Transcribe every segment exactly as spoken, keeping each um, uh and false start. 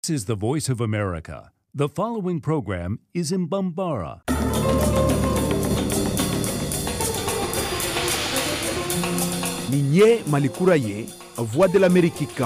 This is the Voice of America. The following program is in Bambara. Nin ye Mali kura ye, Voix de l'Amérique kan.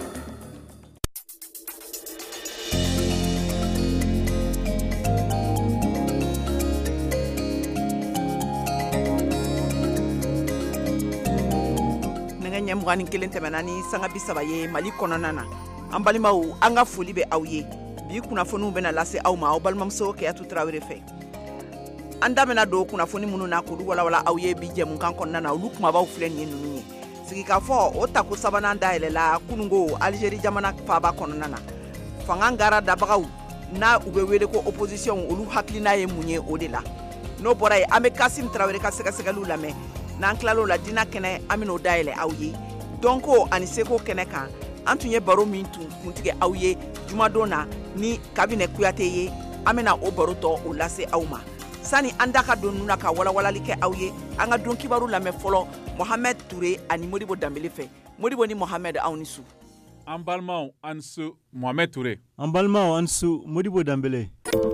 Nanga nyamwani kelen temenani sanga bisaba ye Mali kɔnɔna na. An balimaw an ka foli bɛ aw ye. Bi kunnafoniw bɛna lase aw ma aw balimamuso Keyatu Tarawele fɛ. An da bɛna don kunnafoni minnu na k'olu walawala aw ye bi jɛmukan kɔnɔna na olu kumabaw filɛ nin ye ninnu ye. Sigikafɔ o tako sabanan dayɛlɛla kunungo Algérie jamana faaba kɔnɔna na. Fanga ngara dabagaw na u bɛ wele ko opposition olu hakilina ye mun ye o de la. N'o bɔra ye an bɛ Kasim Tarawele ka sɛgɛsɛgɛliw lamɛn. N'an tilal'o la dina kɛnɛ an bɛn'o dayɛlɛ aw ye. Dɔnko ani seko kɛnɛ kan an tun ye baro min tun kuntigɛ aw ye jumadon na ni Kabinɛ Kuyate ye an bɛna o baro tɔ o lase aw ma. Sani an da ka don nun na ka walawalali kɛ aw ye an ka don kibaru lamɛn fɔlɔ Mohamed Touré ani Modibo Dambele fɛ. Modibo ni Mohamed aw ni su. An balimaw an su Mohamed Touré. An balimaw an su Modibo Dambele.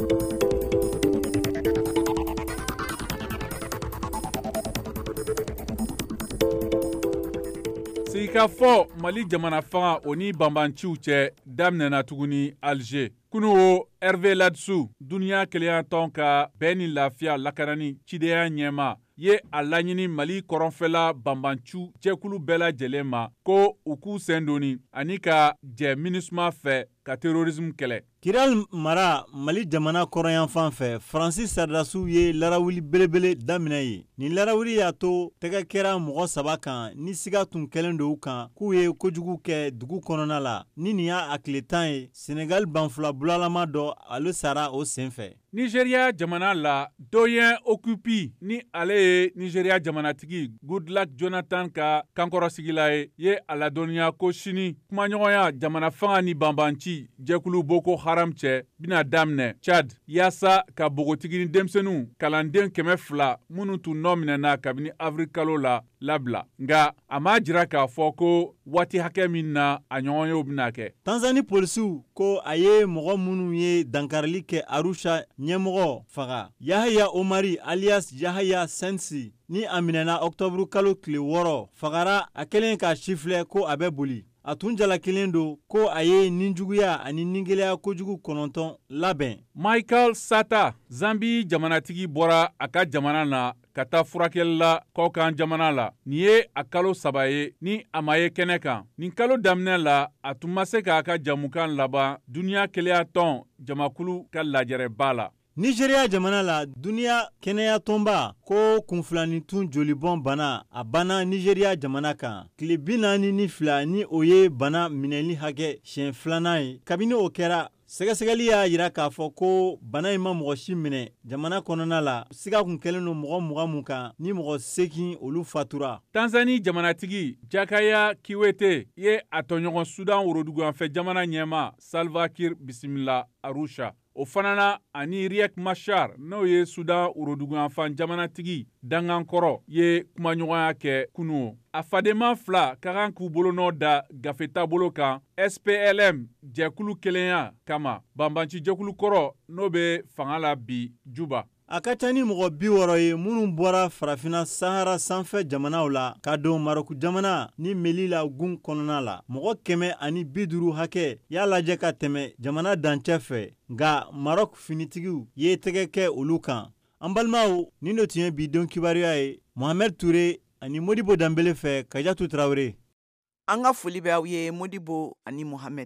Sigikafɔ Mali jamana fanga o ni banbanciw cɛ daminɛna tuguni Alger. Kunu o Hervé Ladsu duniya kelenya tɔn ka bɛn ni lafiya lakanani cidenya ɲɛma ye a laɲini Mali kɔrɔnfɛla banbanciw jɛkulu bɛɛ lajɛlen ma ko u k'u sen doni ani ka jɛ MINUSMA fɛ ka terrorisme kɛlɛ. Kiral mara Mali jamana kɔrɔnyanfan fɛ Faransi saradasiw ye larawuli belebele daminɛ ye. Nin larawuli y'a to tɛgɛ kɛra mɔgɔ saba kan ni siga tun kɛlen don u kan k'u ye kojugu kɛ dugu kɔnɔna la. Ni nin y'a tile tan ye Senegal banfula bulalama dɔ ale sara o senfɛ. Nigeria jamana la Doyen Okupi ni ale ye Nigeria jamanatigi Goodluck Jonathan ka kankɔrɔsigila ye ye a ladɔnniya ko sini kumaɲɔgɔnya jamana fanga ni banbanci jɛkulu Boko Haram cɛ bina daminɛ Chad yaasa ka bogotigi ni denmisɛnninw kalanden kɛmɛ fila minnu tun nɔ minɛna kabini avril kalo la labila. Nga a m'a jira k'a fɔ ko waati hakɛ min na a ɲɔgɔnyew bina kɛ. Tanzanie polisiw ko a ye mɔgɔ minnu ye dankarili kɛ Arusha ɲɛmɔgɔ faga. Yahaya Omari alias Yahaya Sensi ni a minɛna octobre kalo tile wɔɔrɔ fagara a kelen k'a sifilɛ ko a bɛ boli. A tun jalakelen don ko a ye ninjuguya ani ningeleya kojugu kɔnɔntɔn labɛn. Michael Sata Zambi jamanatigi bɔra a ka jamana na ka taa furakɛli la kɔkan jamana la. Nin ye a kalo saba ye ni a ma ye kɛnɛ kan. Nin kalo daminɛ la a tun ma se k'a ka jamukan laban duniya kelenya tɔn jamakulu ka lajɛrɛba la. Nigeria jamana la duniya kɛnɛya tɔnba ko kunfilanin tun jolibɔn bana a bana Nigeria jamana kan. Tile bi naani ni fila ni o ye bana minɛli hakɛ siɲɛ filanan ye. Kabini o kɛra sɛgɛsɛgɛli y'a jira k'a fɔ ko bana in ma mɔgɔ si minɛ jamana kɔnɔna la. Siga kun kɛlen don mɔgɔ mugan mun kan ni mɔgɔ seegin olu fatura. Tanzanie jamanatigi Jakaya Kiwete ye a tɔɲɔgɔn Sudan woroduguyanfɛ jamana ɲɛma Salva Kiir bisimila Arusha. O fana na ani Riek Machar n'o ye Sudan woroduguyanfan jamanatigi dangankɔrɔ ye kumaɲɔgɔnya kɛ kunu. A fadema fila ka kan k'u bolonɔ da gafe taabolo kan S P L M jɛkulu kelenya kama banbanci jɛkulu kɔrɔ n'o bɛ fanga la bi Juba. A ka ca ni mɔgɔ bi wɔɔrɔ ye minnu bɔra farafina Sahara sanfɛ jamanaw la ka don Maroc jamana ni Mali la gun kɔnɔna la. Mɔgɔ kɛmɛ ani bi duuru hakɛ y'a lajɛ ka tɛmɛ jamana dancɛ fɛ nka Maroc finitigiw ye tɛgɛ kɛ olu kan. An balimaw nin de tun ye bi don kibaruya ye Mohamed Touré ani Modibo Dambele fɛ Keyatu Tarawele. An ka foli bɛ aw ye Modibo ani Mohamed.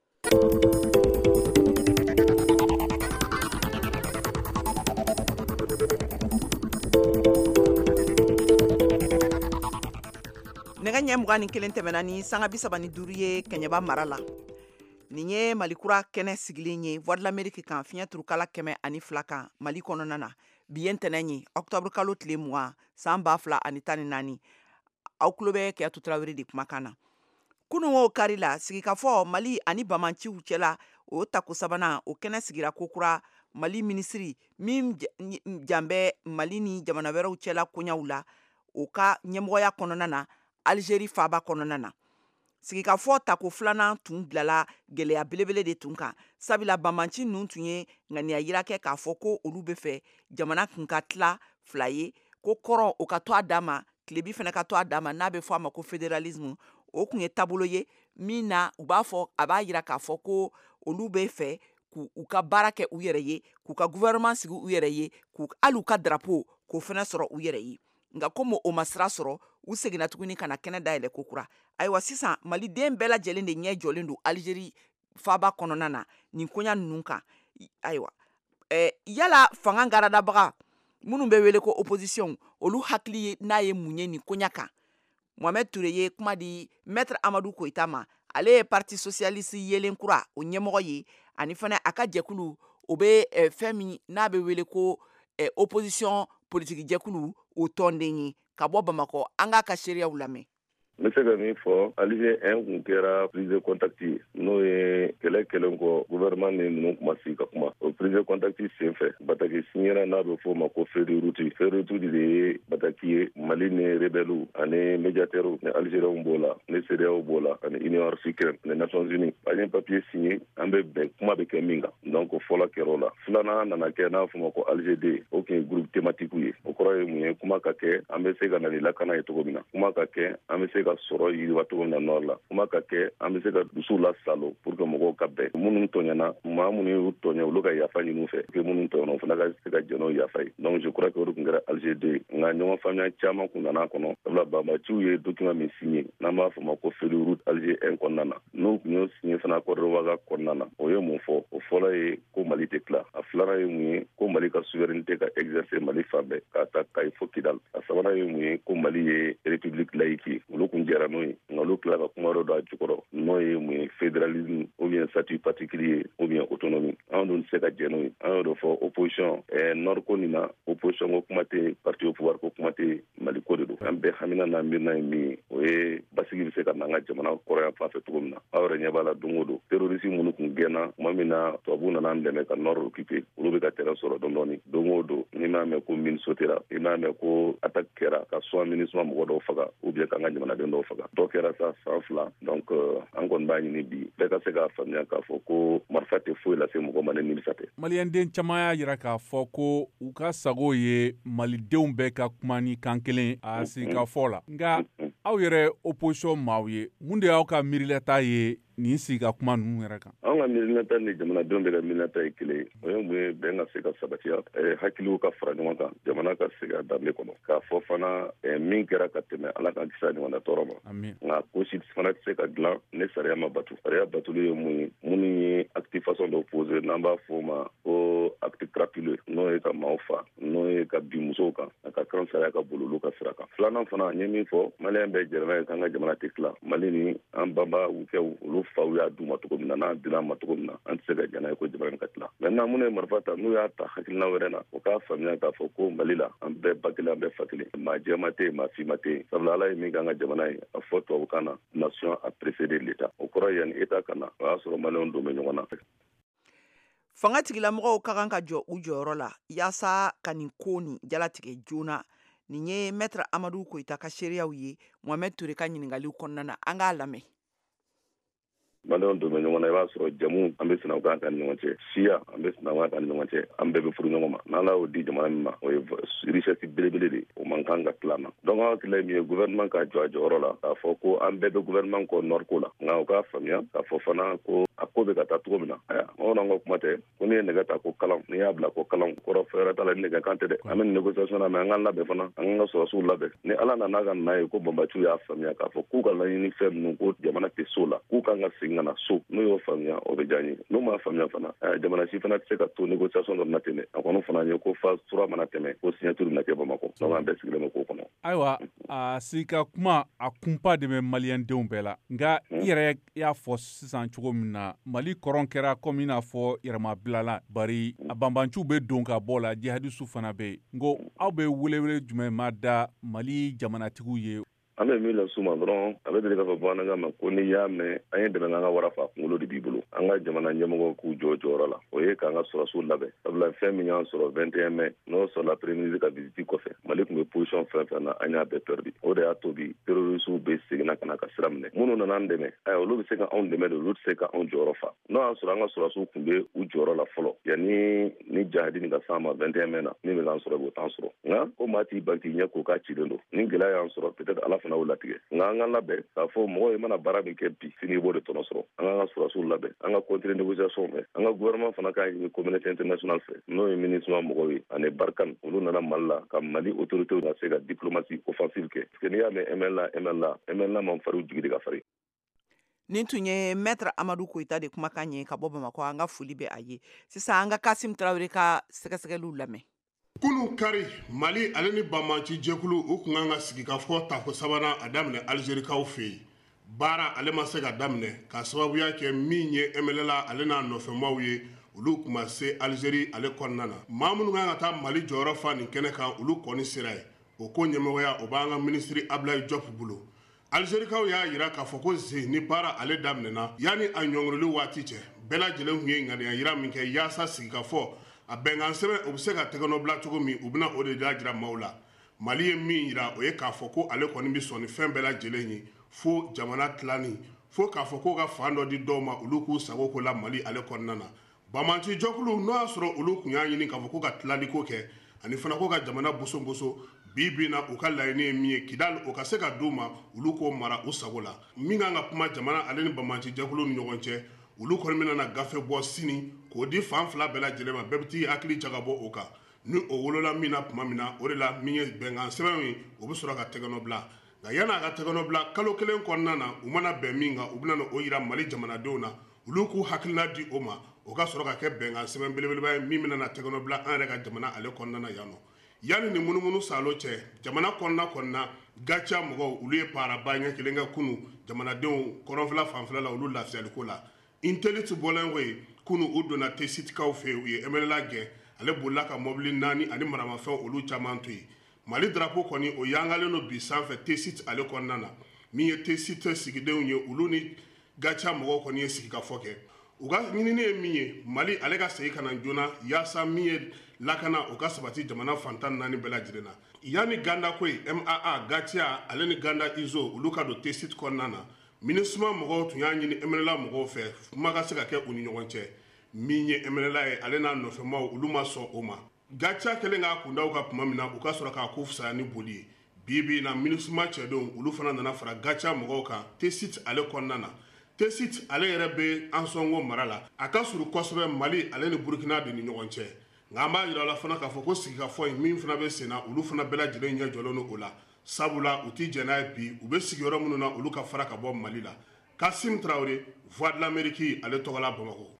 Nɛgɛ ɲɛ mugan ni kelen tɛmɛna ni sanga bisaba ni duuru ye Kɛɲɛba mara la. Nin ye Malikura kɛnɛ sigilen ye Voix de l'Amérique kan fiɲɛ turukala kɛmɛ ani fila kan Mali kɔnɔna na. Bi ye ntɛnɛn ye octobre kalo tile mugan san ba fila ani tan ni naani. Aw tulo bɛ Keyatu Tarawele de kumakan na. Kunun o kari la sigikafɔ Mali ani bamanciw cɛla o tako sabanan o kɛnɛ sigira kokura Mali minisiri min janbɛ Mali ni jamana wɛrɛw cɛla koɲaw la o ka ɲɛmɔgɔya kɔnɔna na Algérie faaba kɔnɔna na. sigikafɔ tako filanan tun bilala gwɛlɛya belebele de tun kan sabula banbanci ninnu tun ye ŋaniya yira kɛ k'a fɔ ko olu be fɛ jamana kun ka tila fila ye ko kɔrɔn o ka to a dan ma tilebi fana ka to a dan ma n'a be fɔ a ma ko fédéralisme o kun ye taabolo ye min na u b'a fɔ a b'a yira k'a fɔ ko olu be fɛ k'u ka baara kɛ u yɛrɛ ye k'u ka gouvernement sigi u yɛrɛ ye k'u hali u ka drapeau k'o fana sɔrɔ u yɛrɛ ye nka komi o ma sira sɔrɔ u seginna tuguni ka na kɛnɛ dayɛlɛ kokura ayiwa sisan maliden bɛɛ lajɛlen de ɲɛ jɔlen don Algérie faaba kɔnɔna na nin koɲa ninnu kan ayiwa eh, yala fanga garadabaga minnu bɛ wele ko opposition olu hakili ye n'a ye mun ye nin koɲa kan Mohamed Touré ye kuma di Maître Amadou Koita ma ale ye parti socialiste yelen kura o ɲɛmɔgɔ ye ani fana a ka jɛkulu o bɛ eh, fɛn min n'a bɛ wele ko eh, opposition politique jɛkulu o tɔnden ye ka bɔ Bamakɔ an k'a ka seereyaw lamɛn. N bɛ se ka min fɔ Alger un kun kɛra prise de contact ye n'o ye kɛlɛ kɛlen kɔ gouvernement ni ninnu kuma sigi ka kuma o prise de contact senfɛ Bataki signera n'a bɛ fɔ o ma ko feuille de route feuille de route de ye Bataki ye Mali ni rebelles ani médiateurs ni Algériens b'o la ni C D A O b'o la ani Union africaine ni Nations unies an ye papier signé an bɛ bɛn kuma bɛ kɛ min kan donc fɔlɔ kɛra o la filanan nana kɛ n'a fɔ ma ko Alger deux o kun ye groupe thématique ye o kɔrɔ ye mun ye kuma ka kɛ an bɛ se ka na ni lakana ye cogo min na kuma ka kɛ an bɛ se ka sɔrɔ yiriwa cogo min na nord la kuma ka kɛ an bɛ se ka dusu la salo pour que mɔgɔw ka bɛn minnu tɔɲana maa minnu y'u tɔɲɛ olu ka yafa ɲini u fɛ que minnu tɔɲana o fana ka se ka jɛn n'o yafa ye donc je crois que o de tun kɛra Alger deux ye nka ɲɔgɔn faamuya caman kun nana kɔnɔ sabula banbaciw ye document min signé n'an b'a fɔ ma ko feuille de route Alger un kɔnɔna na n'u kun y'o signé fana accord de Ouagaga kɔnɔna na o ye mun fɔ o fɔlɔ ye ko Mali tɛ tila a filanan ye mun ye ko Mali ka souveraineté ka exercer Mali fan bɛɛ k'a ta Kayi fo Kidal a sabanan ye mun ye ko Mali ye république laïque ye olu kun jɛra n'o ye nka olu tila ka kuma dɔ don a jukɔrɔ n'o ye mun ye fédéralisme ou bien statut particulier ou bien autonomie an dun tɛ se ka jɛn n'o ye an y'o de fɔ opposition nord ko nin na opposition ko kuma tɛ parti au pouvoir ko kuma tɛ Mali ko de don an bɛɛ hamina n'a miirina ye min ye o ye basigi bɛ se ka na an ka jamana kɔrɔ yan fan fɛ cogo min na aw yɛrɛ ɲɛ b'a la don o don terroriste minnu kun gɛnna tuma min na tubabuw nana an dɛmɛ ka nord occuper olu bɛ ka terrain sɔrɔ dɔɔni dɔɔni don o don n'i m'a mɛn ko mine sautera i m'a mɛn ko attaque kɛra ka soit MINUSMA mɔgɔ dɔw faga ou bien k'an ka jamanaden dɔw faga dɔ kɛra sa san fila donc an kɔni b'a ɲini bi bɛɛ ka se k'a faamuya k'a fɔ ko marifa tɛ foyi lase mɔgɔ ma ni nimisa tɛ. Maliyɛnden caman y'a yira k'a fɔ ko u ka sago ye malidenw bɛɛ ka kuma ni kan kelen a sigikafɔ la nka aw yɛrɛ opposition maaw ye mun de y'aw ka miirilata ye nin siga kuma ninnu yɛrɛ kan. An ka miirinata ni jamanadenw bɛ ka miirinata ye kelen ye o ye mun ye bɛn ka se ka sabatiya hakiliw ka fara ɲɔgɔn kan jamana ka se ka danbe kɔnɔ k'a fɔ fana min kɛra ka tɛmɛ ala k'an kisi a ɲɔgɔnna tɔɔrɔ ma nka ko si fana tɛ se ka dilan ne sariya ma batu sariya batuli ye mun ye minnu ye acte façon dɔ posé n'an b'a fɔ o ma ko acte crapuleux n'o ye ka maaw fa n'o ye ka bin musow kan a ka kan sariya ka bolo olu ka sira kan filanan fana n ye min fɔ maliyɛn bɛɛ jɛra n'a ye k'an ka jamana tɛ tila mali ni an banba u kɛ olu faw y'a d'u ma cogo min na n'an dila ma cogo min na an tɛ se ka jɛn n'a ye ko jamana ka tila maintenant minnu ye marifa ta n'u y'a ta hakilina wɛrɛ na o k'a faamuya k'a fɔ ko mali la an bɛɛ ba kelen an bɛɛ fa kelen maa jɛma tɛ yen maa fima tɛ yen sabula ala ye min k'an ka jamana ye a fɔ tubabukan na nation a précédé l'état o kɔrɔ ye yanni état ka na o y'a sɔrɔ maliyɛnw don bɛ ɲɔgɔn na. Fanga tigilamɔgɔw ka kan ka jɔ u jɔyɔrɔ la yaasa ka nin ko nin jalatigɛ joona nin ye Maître Amadou Koita ka seereyaw ye Mohamed Touré ka ɲininkaliw kɔnɔna na an k'a lamɛn. Maliyɛnw don bɛ ɲɔgɔn na i b'a sɔrɔ jamu an bɛ sinankunya kan ni ɲɔgɔn cɛ siya an bɛ sinankunya kan ni ɲɔgɔn cɛ an bɛɛ bɛ furu ɲɔgɔn ma n'ala y'o di jamana min ma o ye richesse belebele de o man kan ka tila na donc an hakili ye min ye gouvernement ka jɔ a jɔyɔrɔ la k'a fɔ ko an bɛɛ bɛ gouvernement kɔ nord ko la nka o k'a faamuya k'a fɔ fana ko a ko bɛ ka taa cogo min na aya bamananw ka kuma tɛ ko n'i ye nɛgɛ ta ko kalan n'i y'a bila ko kalan kɔrɔ fɛn wɛrɛ t'a la ni nɛgɛ kan tɛ dɛ an bɛ nin négociation na mais an k'an labɛn fana an k'an ka sɔrɔsiw labɛn ni ala nana ka na ye ko banbaciw y'a faamuya k'a fɔ k'u ka laɲini fɛn ninnu ko jamana tɛ so la k'u kan ka segin ka na so n'u y'o faamuya o bɛ diya n ye n'u m'a faamuya fana jamana si fana tɛ se ka to négociation dɔ na ten dɛ a kɔni fana ye ko phase trois mana tɛmɛ ko signature bɛna kɛ Bamakɔ donc an bɛɛ sigilen bɛ k'o kɔnɔ. Ayiwa a sika kuma a kunpa de bɛ maliyɛndenw bɛɛ la nka i yɛrɛ y'a fɔ sisan cogo min na Mali kɔrɔn kɛra komi i n'a fɔ yɛrɛmabilala bari a banbanciw bɛ don ka bɔ la jihadisu fana bɛ yen nko aw bɛ welewele jumɛn ma da Mali jamanatigiw ye an bɛ min la suma dɔrɔn a bɛ deli k'a fɔ bamanankan ma ko n'i y'a mɛn an ye dɛmɛ an ka wara fa kunkolo de b'i bolo an ka jamana ɲɛmɔgɔ k'u jɔ jɔyɔrɔ la o ye k'an ka sɔrɔsiw labɛn sabula fɛn min y'an sɔrɔ vingt et un mai n'o sɔrɔla premier ministre ka visite kɔfɛ Mali tun bɛ position fɛn fɛn na an y'a bɛɛ perdu o de y'a to bi terroristes bɛ seginna ka na ka sira minɛ minnu nana an dɛmɛ ayiwa olu bɛ se ka anw dɛmɛ de olu tɛ se ka anw jɔyɔrɔ fa n'o y'a sɔrɔ an ka sɔrɔsiw tun bɛ u jɔyɔrɔ la fɔlɔ yanni ni jahadi nin ka s'an ma vingt et un mai na min bɛ k'an sɔrɔ b'o t'an sɔrɔ nka ko maa t'i ban k'i ɲɛ k'o k'a cilen don ni gɛlɛya y'an sɔrɔ peut-être Ala fana y'o latigɛ nka an ka labɛn k'a fɔ mɔgɔ ye mana baara min kɛ bi sini i b'o de tɔnɔ sɔrɔ an k'an ka sɔrɔsiw labɛn an ka continuer négociation fɛ an ka gouvernement fana k'a ɲini communauté internationale fɛ n'o ye MINUSMA mɔgɔw ye ani Barkhane olu nana Mali la ka Mali autorités ka se ka diplomatie offensive kɛ parce que n'i y'a mɛn M N L A M N L A M N L A man fari jigi de ka farin. Nin tun ye Maître Amadou Koita de kumakan ye ka bɔ Bamako an ka foli bɛ a ye sisan an ka Kasim Tarawele ka sɛgɛsɛgɛliw lamɛn. Kunu kari Mali ale ni Bamanci jɛkulu u kun kan ka sigi ka fɔ tako sabanan a daminɛ Algérikaw fɛ yen baara ale ma se ka daminɛ ka sababuya kɛ min ye M N L A ale n'a nɔfɛmaw ye olu kuma se Algérie ale kɔnɔna na maa minnu kan ka taa Mali jɔyɔrɔ fa nin kɛnɛ kan olu kɔni sera ye o ko ɲɛmɔgɔya o b'an ka ministre Ablaye Diop bolo Algérikaw y'a yira k'a fɔ ko ze ni baara ale daminɛna yanni a ɲɔngirili waati cɛ bɛɛ lajɛlen tun ye ŋaniya yira min kɛ yaasa sigi ka fɔ a bɛnkan sɛbɛn u bɛ se ka tɛgɛnɔ bila cogo min u bɛna o de da jira maaw la Mali ye min yira o ye k'a fɔ ko ale kɔni bɛ sɔn ni fɛn bɛɛ lajɛlen ye fo jamana tilani fo k'a fɔ ko ka fan dɔ di dɔw ma olu k'u sago ko la Mali ale kɔnɔna na Bamanci jɛkulu n'o y'a sɔrɔ olu kun y'a ɲini k'a fɔ ko ka tilaliko kɛ ani fana ko ka jamana boso boso bi bi na u ka laɲini ye min ye Kidal o ka se ka d'u ma olu k'o mara u sago la min kan ka kuma jamana ale ni Bamanci jɛkulu ni ɲɔgɔn cɛ olu kɔni bɛna na gafe bɔ sini k'o di fan fila bɛɛ lajɛlen ma bɛɛ bɛ t'i hakili jagabɔ o kan ni o wolola min na tuma min na o de la min ye bɛnkan sɛbɛn ye o bɛ sɔrɔ ka tɛgɛnɔ bila nka yanni a ka tɛgɛnɔ bila kalo kelen kɔnɔna na u mana bɛn min kan u bɛna o yira Mali jamanadenw na olu k'u hakilina di o ma o ka sɔrɔ ka kɛ bɛnkan sɛbɛn belebeleba ye min bɛna na tɛgɛnɔ bila an yɛrɛ ka jamana ale kɔnɔna na yan nɔ yanni ni munumunu salo cɛ jamana kɔnɔna kɔnɔna gacha mɔgɔw olu ye paaraba ɲɛ kelen kɛ kunu jamanadenw kɔrɔnfɛla fanfɛla la olu lafiyaliko la Intellit bɔlen ko ye kunu u donna tesitikaw fɛ u ye M N L A gɛn ale bolila ka mobili naani ani maramafɛn olu caman to yen Mali drapeau kɔni o yangalen no bi sanfɛ tesit ale kɔnɔna na min ye tesit sigidenw ye olu ni gacha mɔgɔw kɔni ye sigi ka fɔ kɛ u ka ɲinini ye min ye Mali ale ka segin ka na joona yaasa min ye lakana o ka sabati jamana fantan naani bɛɛ lajɛlen na yanni Ganda ko ye M A A gacha ale ni Ganda Izo olu ka don tesit kɔnɔna na MINUSMA mɔgɔw tun y'a ɲini M N L A mɔgɔw fɛ kuma ka se ka kɛ u ni ɲɔgɔn cɛ min ye M N L A ye ale n'a nɔfɛmaw olu ma sɔn o ma gacha kelen k'a kundaw ka kuma min na u ka sɔrɔ k'a ko fisaya ni boli ye bi bi na MINUSMA cɛdenw olu fana nana fara gacha mɔgɔw kan tesit ale kɔnɔna na tesit ale yɛrɛ bɛ Ansongo mara la a ka surun kosɛbɛ Mali ale ni Burkina de ni ɲɔgɔn cɛ nka an b'a yira la fana k'a fɔ ko sigikafɔ in min fana bɛ sen na olu fana bɛɛ lajɛlen ɲɛ jɔlen don o la sabula u ti jɛn n'a ye bi u bɛ sigiyɔrɔ minnu na olu ka fara ka bɔ Mali la Kasim Tarawele Voix de l'Amérique ale tɔgɔla Bamako.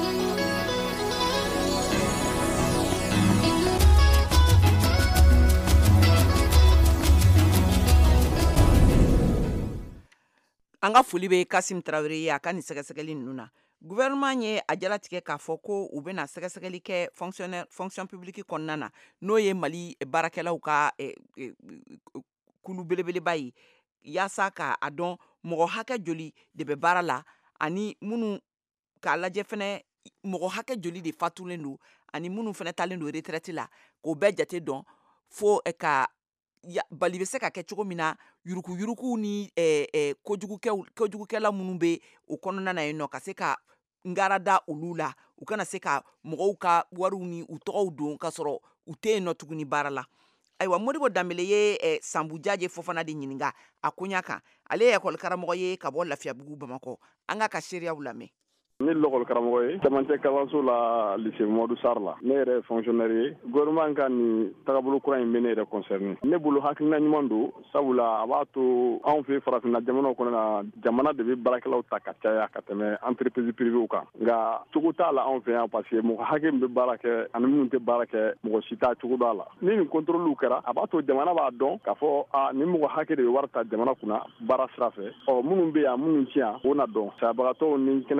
An ka foli bɛ Kasim Tarawele ye a ka nin sɛgɛsɛgɛli ninnu na gouvernement ye a jalatigɛ k'a fɔ ko u bɛna sɛgɛsɛgɛli kɛ fonctionnaire fonction publique kɔnɔna na n'o ye Mali baarakɛlaw ka kulu belebeleba ye yaasa k'a dɔn mɔgɔ hakɛ joli de bɛ baara la ani minnu k'a lajɛ fɛnɛ mɔgɔ hakɛ joli de fatulen don ani minnu fɛnɛ talen don retraite la k'o bɛɛ jate dɔn fo ka bali bɛ se ka kɛ cogo min na yuruku yuruku ni kojugukɛla minnu bɛ o kɔnɔna na yen nɔ ka se ka ngara da olu la u kana se ka mɔgɔw ka wariw ni u tɔgɔw don ka sɔrɔ u tɛ yen nɔ tuguni baara la ayiwa Modibo Dambele ye Sambu Jaje Fofana de ɲininka a koɲa kan ale ye école karamɔgɔ ye ka bɔ Lafiyabugu Bamakɔ an ka ka seereyaw lamɛn. Ne lɔkɔli karamɔgɔ ye camancɛ kalanso la lycée Modou Sarr la ne yɛrɛ fonctionnaire ye gouvernement ka nin tagabolo kura in bɛ ne yɛrɛ concerné ne bolo hakilina ɲuman don sabula a b'a to anw fɛ farafinna jamanaw kɔnɔ na jamana de bɛ baarakɛlaw ta ka caya ka tɛmɛ entreprise privée kan nka cogo t'a la anw fɛ yan parce que mɔgɔ hakɛ min bɛ baara kɛ ani minnu tɛ baara kɛ mɔgɔ si t'a cogo dɔ la ni nin contrôle kɛra a b'a to jamana b'a dɔn k'a fɔ a ni mɔgɔ hakɛ de bɛ wari ta jamana kunna baara sira fɛ ɔ minnu bɛ yan minnu ci yan o na dɔn sayabagatɔw ni kɛnɛyabagatɔw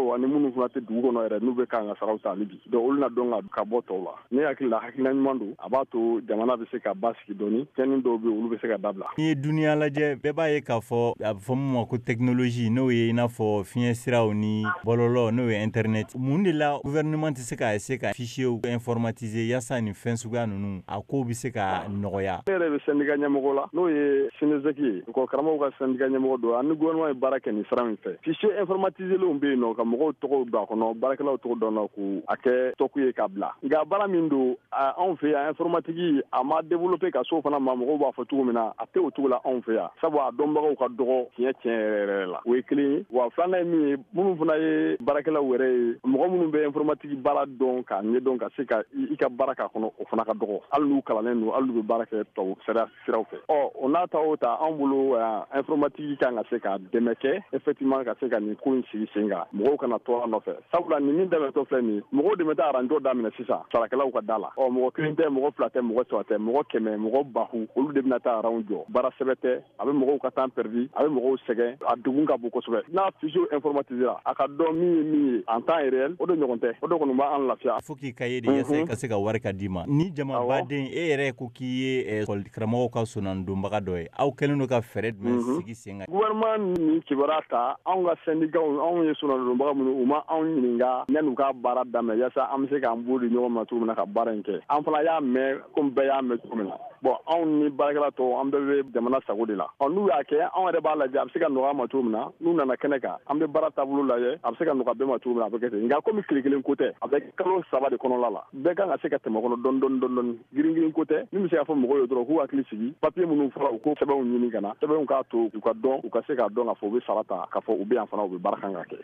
kɔnɔnaw ani minnu fana tɛ dugu kɔnɔ yɛrɛ n'u bɛ kan ka saraw ta hali bi donc olu na dɔn ka bɔ tɔw la ne hakili la hakilina ɲuman don a b'a to jamana bɛ se ka basigi dɔɔni cɛnni dɔw bɛ olu bɛ se ka dabila. N'i ye duniya lajɛ bɛɛ b'a ye k'a fɔ a bɛ fɔ min ma ko technologie n'o ye i n'a fɔ fiɲɛ siraw ni bɔlɔlɔ n'o ye internet mun de la gouvernement tɛ se ka essayer ka fichier informatiser yaasa nin fɛn suguya ninnu a ko bɛ se ka nɔgɔya. Ne yɛrɛ bɛ syndicat ɲɛmɔgɔ la n'o ye Sineseki ye école karamɔgɔw ka syndicat ɲɛmɔgɔ don ani gouvernement ye baara kɛ nin sira min fɛ fichier informatisé lenw bɛ yen nɔ ka mɔgɔw tɔgɔw don a kɔnɔ baarakɛlaw tɔgɔ dɔn na k'u a kɛ tɔku ye k'a bila nka baara min don anw fɛ yan informatique a ma développer ka so fana ma mɔgɔw b'a fɔ cogo min na a tɛ o cogo la anw fɛ yan sabu a dɔnbagaw ka dɔgɔ tiɲɛ tiɲɛ yɛrɛ yɛrɛ la o ye kelen ye wa filanan ye min ye minnu fana ye baarakɛlaw yɛrɛ ye mɔgɔ minnu bɛ informatique baara dɔn k'a ɲɛdɔn ka se ka i ka baara k'a kɔnɔ o fana ka dɔgɔ hali n'u kalannen don hali n'u bɛ baara kɛ tubabu siraw fɛ ɔ o n'a ta o ta anw bolo informatique kan ka se ka dɛmɛ kɛ effectivement ka se ka nin ko in sigi sen kan mɔgɔw kana tɔɔrɔ nɔfɛ sabula nin min dɛmɛtɔ filɛ nin mɔgɔw de bɛ taa arajo daminɛ sisan sarakɛlaw ka da la ɔ mɔgɔ kelen tɛ mɔgɔ fila tɛ mɔgɔ saba tɛ mɔgɔ kɛmɛ mɔgɔ bahu olu de bɛna taa arajo jɔ baara sɛbɛ tɛ a bɛ mɔgɔw ka temps perdu a bɛ mɔgɔw sɛgɛn a degun ka bon kosɛbɛ n'a fichier informatisera a ka dɔn min ye min ye en temps réel o de ɲɔgɔn tɛ o de kɔni b'an lafiya. Faut qu'il ka ye de yaasa i ka se ka wari ka d'i ma ni jama baden e yɛrɛ ko k'i ye karamɔgɔw ka sonandonbaga dɔ ye aw kɛlen don ka fɛɛrɛ jumɛn sigi sen kan. Gouvernement ni kibaruya ta anw ka syndicat anw ye sonandonbaga minnu u ma anw ɲininka yan'u ka baara daminɛ yaasa an bɛ se k'an bolo di ɲɔgɔn ma cogo min na ka baara in kɛ an fana y'a mɛn komi bɛɛ y'a mɛn cogo min na bon anw ni baarakɛla tɔw an bɛɛ bɛ jamana sago de la ɔ n'u y'a kɛ anw yɛrɛ b'a lajɛ a bɛ se ka nɔgɔya ma cogo min na n'u nana kɛnɛ kan an bɛ baara taabolo lajɛ a bɛ se ka nɔgɔya bɛɛ ma cogo min na a bɛ kɛ ten nka komi tile kelen ko tɛ a bɛ kalo saba de kɔnɔla la bɛɛ kan ka se ka tɛmɛ kɔnɔ dɔɔni dɔɔni dɔɔni girin girin ko tɛ min bɛ se ka fɔ mɔgɔw ye dɔrɔn k'u hakili sigi papiye minnu fɔra u ko sɛbɛnw ɲini ka na sɛbɛnw k'a to u ka dɔn u ka se k'a dɔn k'a fɔ u bɛ sara ta k'a fɔ u bɛ yan fana u bɛ baara kan ka kɛ.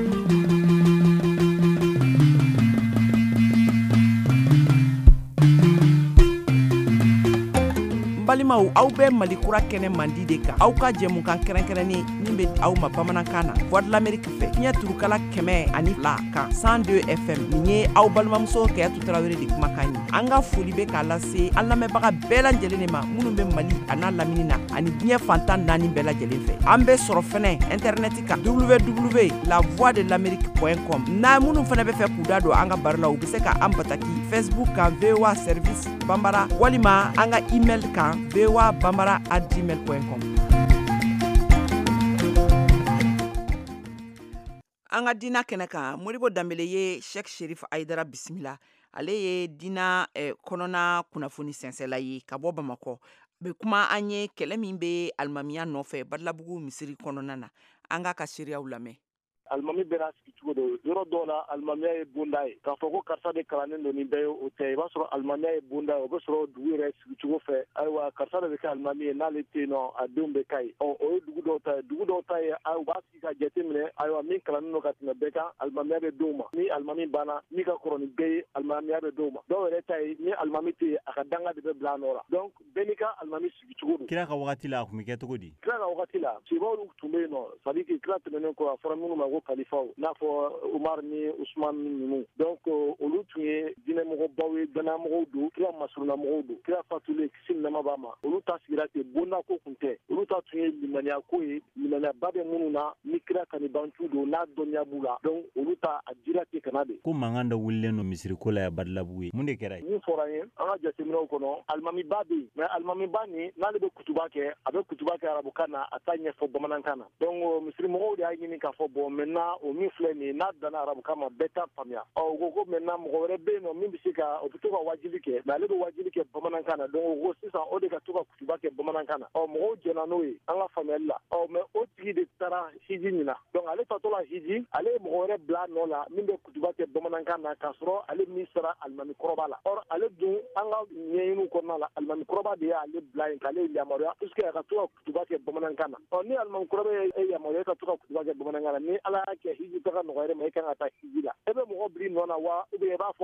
balimaw aw bɛ mali kura kɛnɛ mandi de kan aw ka jɛmukan kɛrɛnkɛrɛnnen min bɛ aw ma bamanankan na voix de l'Amérique fɛ fiɲɛ turukala kɛmɛ ani fila kan cent deux F M nin ye aw balimamuso Kɛyatu Tarawele de kumakan ye an ka foli bɛ k'a lase an lamɛnbaga bɛɛ lajɛlen de ma minnu bɛ mali a n'a lamini na ani diɲɛ fantan naani bɛɛ lajɛlen fɛ an bɛ sɔrɔ fɛnɛ internet kan w w w la voix de l'amérique point com n'a minnu fɛnɛ bɛ fɛ k'u da don an ka baro la u bɛ se ka an bataki Facebook kan V O A service bambara walima an ka email kan v o a bambara at gmail point com. An ka dina kɛnɛ kan Modibo Danbele ye Sheikh Sherif Aidara bisimila ale ye dina eh, kɔnɔna kunnafoni sɛnsɛla ye ka bɔ Bamakɔ be kuma an ye kɛlɛ min bɛ alimamiya nɔfɛ Badalabugu misiri kɔnɔna na an ka ka seereyaw lamɛn. Alimami bɛɛ n'a sigi cogo don yɔrɔ dɔw la alimamiya ye bonda ye k'a fɔ ko karisa de kalannen don nin bɛɛ ye o tɛ i b'a sɔrɔ alimamiya ye bonda ye o bɛ sɔrɔ dugu yɛrɛ sigicogo fɛ ayiwa karisa de bɛ kɛ alimami ye n'ale tɛ yen nɔ a denw bɛ ka ye ɔ o ye dugu dɔw ta ye dugu dɔw ta ye u b'a sigi ka jateminɛ ayiwa min kalannen don ka tɛmɛ bɛɛ kan alimamiya bɛ d'u ma ni alimami banna min ka kɔrɔ ni bɛɛ ye alimamiya bɛ d'u ma dɔw yɛrɛ ta ye ni alimami tɛ yen a ka danga de bɛ bila a nɔ la donc bɛɛ n'i ka alimami sigicogo don. Kira ka wagati la a tun bɛ kɛ cogo di? Kira ka wagati la sibaw tun bɛ yen nɔ c'est à dire que kira tɛmɛnen kɔ a fɔra minnu ma ko kalifaw n'a fɔ Umar ni Usman ni ninnu donc olu tun ye diinɛmɔgɔbaw ye danayamɔgɔw don kira masurunamɔgɔw don kira fatulen kisi ni nɛɛma b'a ma olu ta sigira ten bonda ko tun tɛ olu ta tun ye limaniya ko ye limaniyaba bɛ minnu na ni kira kanibancu don n'a dɔnniya b'u la donc olu ta a dira ten kana de. Ko mankan dɔ wulilen don misiri ko la yan Badalabugu ye mun de kɛra ye? Min fɔra ye an ka jateminɛw kɔnɔ alimamiba bɛ yen mais alimamiba nin n'ale bɛ kutuba kɛ a bɛ kutuba kɛ arabukan na a t'a ɲɛfɔ bamanankan na donc misirimɔgɔw de y'a ɲini k'a fɔ bon maintenant o min filɛ nin n'a danna arabukan ma bɛɛ t'a faamuya ɔ o ko ko maintenant mɔgɔ wɛrɛ bɛ yen nɔ min bɛ se ka o bɛ to ka wajibi kɛ mais ale bɛ wajibi kɛ bamanankan na donc o ko sisan o de ka to ka kutuba kɛ bamanankan na ɔ mɔgɔw jɛnna n'o ye an ka faamuyali la ɔ mais o tigi de taara hiji nin na donc ale tatɔ la hiji ale ye mɔgɔ wɛrɛ bila a nɔ la min bɛ kutuba kɛ bamanankan na k'a sɔrɔ ale min sera alimami kɔrɔba la or ale dun an ka ɲɛɲiniw kɔnɔna la alimami kɔrɔba de y'ale bila yen k'ale yamaruya puisque a ka to ka kutuba kɛ bamanankan na ɔ ni alimami kɔrɔba ye yamaruya ka to ka kutuba kɛ bamanankan na ni ala y'a kɛ hiji taga nɔgɔya ma e kan ka taa hiji la e bɛ mɔgɔ biri nɔ na wa ou bien i b'a fɔ alimami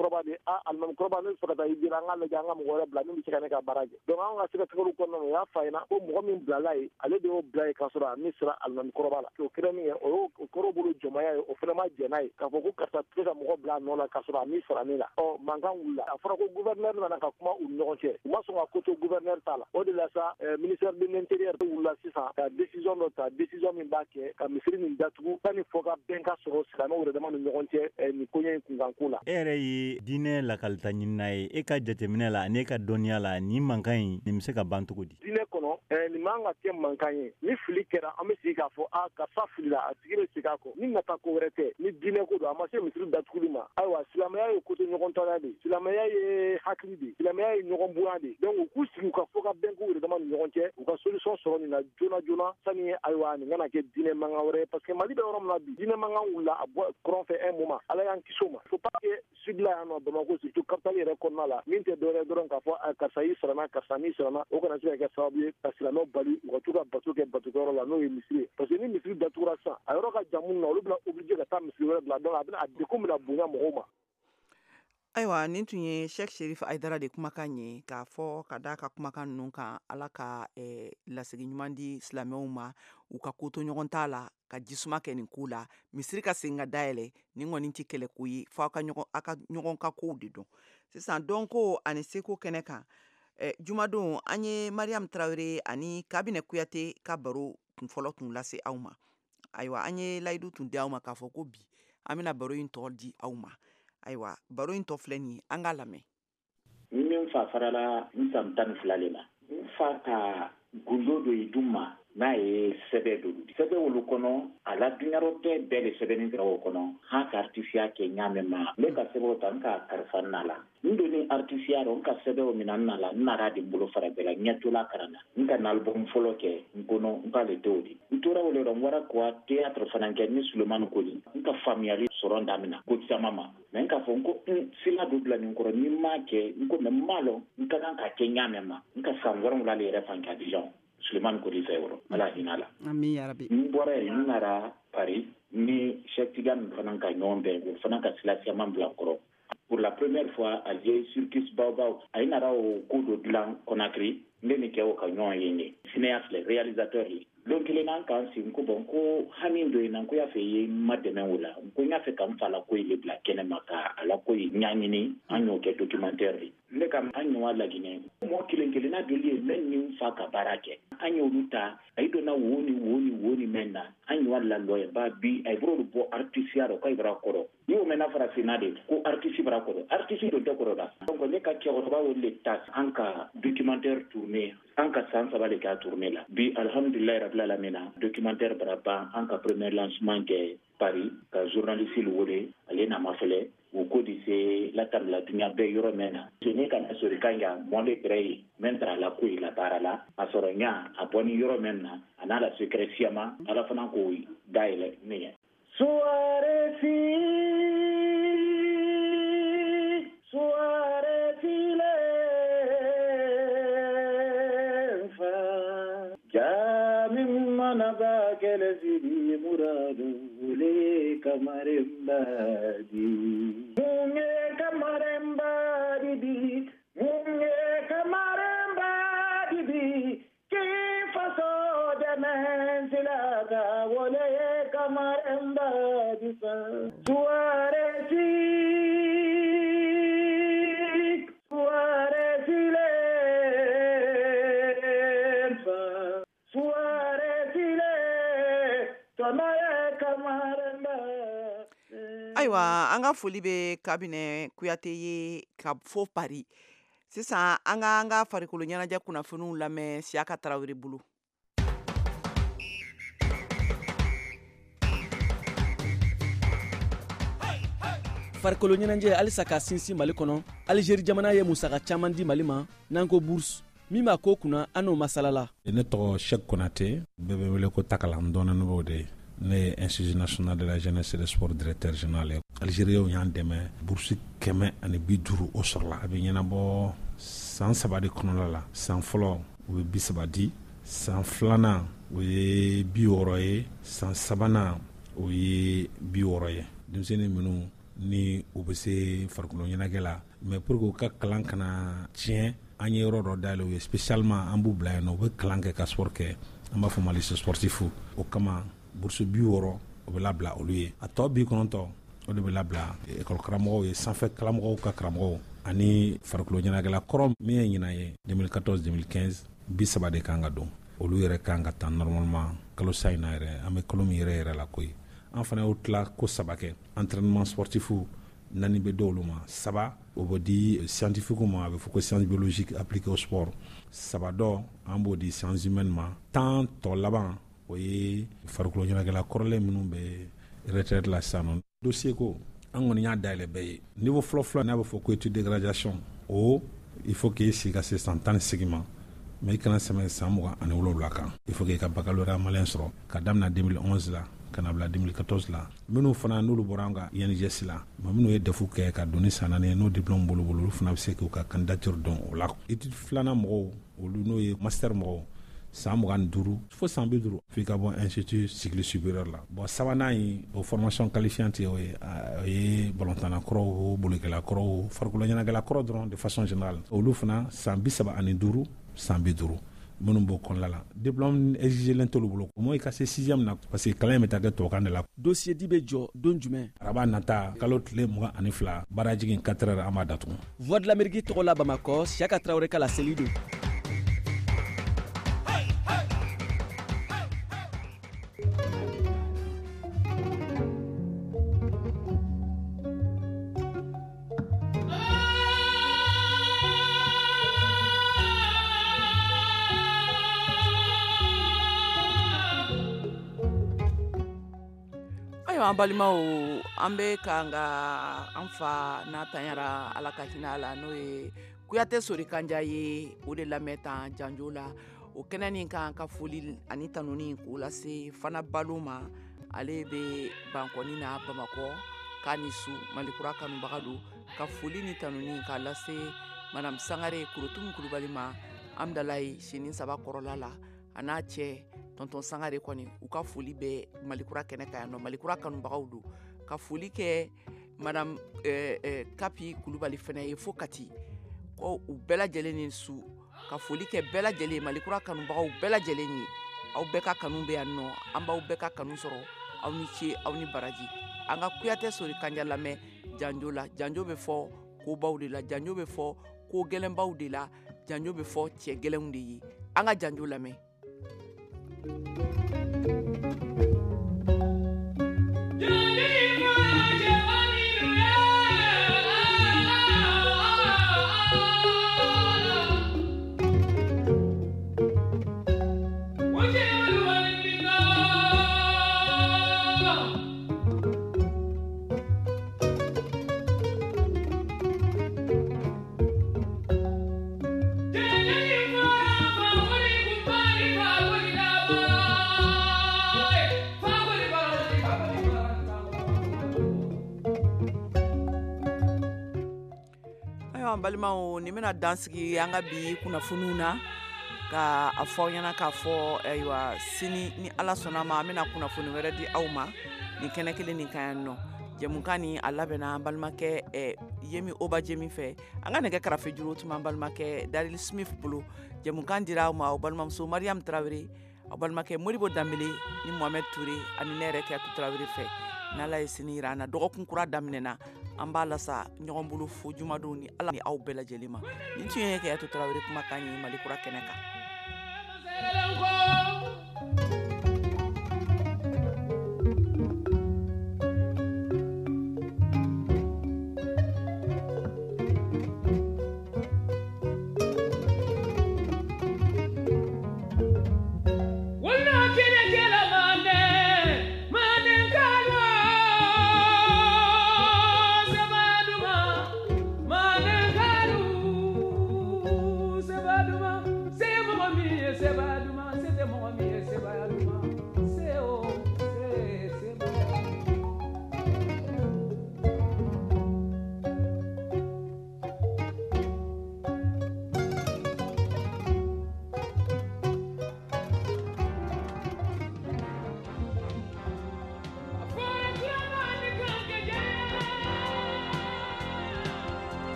kɔrɔba de a alimami kɔrɔba ne sɔrɔ ta i dira an ka lajɛ an ka mɔgɔ wɛrɛ bila min bɛ se ka ne ka baara kɛ donc an ka sɛgɛsɛgɛliw kɔnɔna na o y'a f'a ɲɛna ko mɔgɔ min bilala ye ale de y'o bila ye k'a sɔrɔ a min sera alimami kɔrɔba la o kɛra min ye o y'o kɔrɔ bolo jɔnmaya ye o fana ma jɛn n'a ye k'a fɔ ko karisa tɛ se ka mɔgɔ bila a nɔ la k'a sɔrɔ a min sara ne la ɔ mankan wulila a fɔra ko gouverneur nana ka kuma u ni ɲɔgɔn cɛ u ma sɔn ka ko to gouverneur ta la o de la sa ministère de l'intérieur wulila sisan ka décision dɔ ta décision min b'a kɛ ka misiri nin datugu sani fɔ ka bɛn ka sɔrɔ silamɛw yɛrɛ dama ni ɲɔgɔn cɛ nin koɲɛ in kunkanko la. E yɛrɛ ye diinɛ lakalita ɲinina ye e ka jateminɛ la ani e ka dɔnniya la nin mankan in nin bɛ se ka ban cogo di. diinɛ kɔnɔ nin man ka kɛ mankan ye ni fili kɛra an bɛ sigi k'a fɔ a karisa filila a tigi bɛ segin a kɔ ni nata ko wɛrɛ tɛ ni diinɛ ko don a ma se misiri datuguli ma ayiwa silamɛya ye koto ɲɔgɔn tɔɔrɔya de silamɛya ye hakili de silamɛya ye ɲɔgɔn bonya de donc u k'u sigi u ka fɔ ka bɛn k'u yɛrɛ dama ni ɲɔgɔn cɛ u ka solution sɔrɔ nin na joona joona sani ayiwa nin kana kɛ diinɛ mankan wɛrɛ parce que Mali bɛ yɔrɔ min na bi diinɛ mankan wulila a bɔ kɔrɔn fɛ un moment ala y'an kisi o ma faut pas que sud la yan nɔ Bamako surtout capitale yɛrɛ kɔnɔna la min tɛ dɔwɛrɛ dɔrɔn k'a fɔ karisa y'i sarana karisa n'i sarana o kana se ka kɛ sababu ye ka silamɛw bali u ka to ka bato kɛ batokɛyɔrɔ la n'o ye misiri ye parce que ni misiri datugura sisan a yɔrɔ ka jan minnu na olu bɛna obligé ka taa misiri wɛrɛ bila donc a bɛna a dekun bɛna bonya mɔgɔw ma. Ayiwa nin tun ye Sheikh Sherif Aidara de kumakan ye k'a fɔ ka da ka kumakan ninnu kan ala ka eh, lasegi ɲuman di silamɛw ma u ka koto ɲɔgɔn t'a la ka jisuma kɛ nin ko la misiri ka segin ka dayɛlɛ nin kɔni tɛ kɛlɛ ko ye fɔ a ka ɲɔgɔn a ka ɲɔgɔn ka kow de dɔn sisan dɔnko ani seko kɛnɛ kan eh, jumadon an ye Mariam Traore ani Kabinɛ Kuyate ka baro kun fɔlɔ tun lase aw ma ayiwa an ye layidu tun di aw ma k'a fɔ ko bi an bɛna baro in tɔgɔ di aw ma ayiwa baro in tɔ filɛ nin ye an k'a lamɛn. Ni min fa farala n san tan ni fila le la n fa ka gundo dɔ ye d'u ma n'a ye sɛbɛn dɔ di sɛbɛn olu kɔnɔ a la dunyɔrɔ tɛ bɛɛ de sɛbɛnni kɛra o kɔnɔ han ka artisiya kɛ ɲaamɛ ma ne ka sɛbɛnw ta n ka kalifa n na la n donni artisiya rɔ n ka sɛbɛnw mina n na la n nara de bolo fara bɛɛ la ɲɛtola karan na n ka n'album fɔlɔ kɛ n kɔnɔ n k'ale t'o di n tora o le rɔ n bɔra kuwa théâtre fana kɛ ni Sulemani Koli n ka faamuyali sɔrɔ damina ko caman ma mɛ n k'a fɔ n ko n sila dɔ bila nin kɔrɔ ni n m'a kɛ n ko mɛ n b'a lɔn n ka kan k'a kɛ ɲaamɛ ma n ka san wɔɔrɔwula le yɛrɛ fan kɛ Abidjan Sulemani Koli fɛ yɔrɔ ala hinɛ la amin ya rabi n bɔra yen n nara Paris ni Cheikh Tidiane fana ka ɲɔgɔn bɛn o fana ka silasiyaman bila kɔrɔ pour la première fois a ye Circus Baobab a ye nara o ko dɔ dilan Conakry ne ni kɛ o ka ɲɔgɔn ye ne cinéaste le réalisateur ye don kelen n'an k'an sigi ko bɔn ko hami dɔ in na ko y'a fɛ ye ma dɛmɛ o la ko y'a fɛ ka n fa la ko ye bila kɛnɛ ma ka ala ko ye ɲaɲini an y'o kɛ documentaire ye ne ka an ɲɔgɔn laginɛ mɔgɔ kelen kelen n'a joli ye mɛ ni n fa ka baara kɛ an y'olu ta a yi donna wo ni wo ni wo ni mɛn na an ɲɔgɔn lalɔ ye ba bi a ye bolo bɔ artisiya rɔ k'a bara kɔrɔ ni o mɛnna farafinna de ko artisi bara kɔrɔ artisi dɔ tɛ kɔrɔ da donc ne ka cɛkɔrɔba o le ta an ka documentaire tourné an ka san saba de k'a tourné la bi alhamdulilayi rabbil alamina documentaire bara ban an ka premier lancement kɛ Paris ka journaliste wele ale na ma fɛlɛ u ko di se latar la dunya bɛɛ yɔrɔ mɛn na ne ka na sori kan ya mɔnde tere ye mɛn tara la ko la baara la a sɔrɔ ɲa a bɔ ni yɔrɔ mɛn na a n'a la secret fiyama ala fana ko dayɛlɛ ne ye soirée fille soirée fille jami mana ba kele sidi muradu le kamarembadi munge kamarembadi bi munge kamarembadi bi ki faso de mensilada wole kamarembadi sa soirée fille soirée fille ayiwa an ka foli bɛ Kabinɛ Kuyate ye ka fɔ Paris sisan an ka an ka farikolo ɲɛnajɛ kunnafoniw lamɛn Siyaka Tarawele bolo. farikolo ɲɛnajɛ halisa ka sinsin Mali kɔnɔ Algérie jamana ye musaka caman di Mali ma n'an ko bourse min b'a ko kunna an n'o masalala. Ne tɔgɔ Cheikh Konate bɛɛ bɛ wele ko Takala n dɔnnen n'o de ye ne ye Institut national de la jeunesse et des sports directeur général ye Algériens y'an dɛmɛ bourse kɛmɛ ani bi duuru o sɔrɔla a bɛ ɲɛnabɔ san saba de kɔnɔla la san fɔlɔ o ye bi saba di san filanan o ye bi wɔɔrɔ ye san sabanan o ye bi wɔɔrɔ ye denmisɛnnin minnu ni u bɛ se farikolo ɲɛnajɛ la mais pour que u ka kalan kana tiɲɛ an ye yɔrɔ dɔ dayɛlɛ u ye spécialement an b'u bila yen nɔ u bɛ kalan kɛ ka sport kɛ an b'a fɔ ma lycée sportif o kama bourse bi wɔɔrɔ o bɛ labila olu ye a tɔ bi kɔnɔntɔn o de bɛ labila école karamɔgɔw ye sanfɛ karamɔgɔw ka karamɔgɔw ani farikolo ɲɛnajɛla kɔrɔ min ye ɲinan ye deux mille quatorze deux mille quinze bi saba de kan ka don olu yɛrɛ kan ka taa normalement kalo sa in na yɛrɛ an bɛ kalo min yɛrɛ yɛrɛ la koyi an fana y'o tila ko saba kɛ entraînement sportif naani bɛ d'olu ma saba o bɛ di scientifique ma a bɛ fɔ ko science biologique appliquée au sport saba dɔ an b'o di science humaine ma tan tɔ laban o ye farikolo ɲɛnajɛla kɔrɔlen minnu bɛ retraite la sisan nɔ dossier ko an kɔni y'a dayɛlɛ bɛɛ ye niveau fɔlɔ fɔlɔ n'a bɛ fɔ ko étude de graduation o il faut que i sigi ka se san tan ni segin ma mais i kana sɛmɛ san mugan ani wolonwula kan il faut que i ka baccalauréat malien sɔrɔ ka daminɛ deux mille onze la ka na bila deux mille quatorze la minnu fana n'olu bɔra an ka I N G S la ma minnu ye defu kɛ ka don ni san naani ye n'o diplôme bolo bolo olu fana bɛ se k'u ka candidature dɔn o la étude filanan mɔgɔw olu n'o ye master mɔgɔw san mugan ni duuru fo san bi duuru f'i ka bɔ institut cycle supérieur la bon sabanan ye o formation qualifiante o ye o ye balontanna kɔrɔw o bolokɛla kɔrɔw o farikolo ɲɛnajɛla kɔrɔ dɔrɔn de façon générale olu fana san bi saba ani duuru san bi duuru minnu b'o kɔnɔla la diplôme exigilen t'olu bolo au moins i ka se sixième na parce que kalan in bɛ taa kɛ tubabukan de la dossier di bɛ jɔ don jumɛn araba nata kalo tile mugan ani fila baara jigin quatre heures an b'a datugu voix de l'Amérique tɔgɔ la Bamakɔ Siaka Traoré ka la seli don an balimaw an bɛ ka nga an fa n'a tanyara ala ka hinɛ a la n'o ye Kuyate Sori Kanja ye o de lamɛn tan janjo la o kɛnɛ nin kan ka foli ani tanuni k'o lase Fana Balo ma ale bɛ Bankɔni na Bamakɔ k'a ni su Malikura kanubaga don ka foli ni tanuni k'a lase Madame Sangare Kurutumu Kulubali ma Amdalayi Sinin Saba kɔrɔla la a n'a cɛ Tonton Sangare kɔni u ka foli bɛ Malikura kɛnɛ kan yan nɔ Malikura kanubagaw don ka foli kɛ Madame eh, eh, Kapi Kulubali fɛnɛ ye fo Kati ko u bɛɛ lajɛlen ni su ka foli kɛ bɛɛ lajɛlen Malikura kanubagaw bɛɛ lajɛlen ye aw bɛɛ ka kanu bɛ yan nɔ an b'aw bɛɛ ka kanu sɔrɔ aw ni ce aw ni baraji an ka Kuyate Sori Kanja lamɛn janjo la janjo bɛ fɔ kobaw de la janjo bɛ fɔ ko gɛlɛnbaw de la janjo bɛ fɔ cɛ gɛlɛnw de ye an ka janjo lamɛn balimaw ni bɛna dansigi an ka bi kunnafoniw na ka a fɔ ɲɛna k'a fɔ ayiwa sini ni ala sɔnna ma an bɛna kunnafoni wɛrɛ di aw ma ni kɛnɛ kelen nin kan yan nɔ jɛmukan ni a labɛnna an balimakɛ eh, Yemi Oba Jemi fɛ an ka nɛgɛ karafe juru tuma an balimakɛ Daryl Smith bolo jɛmukan dira aw ma aw balimamuso Mariam Traoré aw balimakɛ Modibo Dambele ni Mohamed Touré ani ne yɛrɛ Kiyatu Traoré fɛ n'ala ye sini yira an na dɔgɔkun kura daminɛna an b'a lasa ɲɔgɔn bolo fo jumadenw ni ala ni aw bɛɛ lajɛlen ma nin tun ye Kiyatu Traoré kumakan ye Malikura kɛnɛ kan Sebaduma, sebaduma, sebaduma,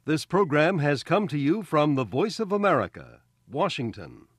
This program has come to you from the Voice of America, Washington.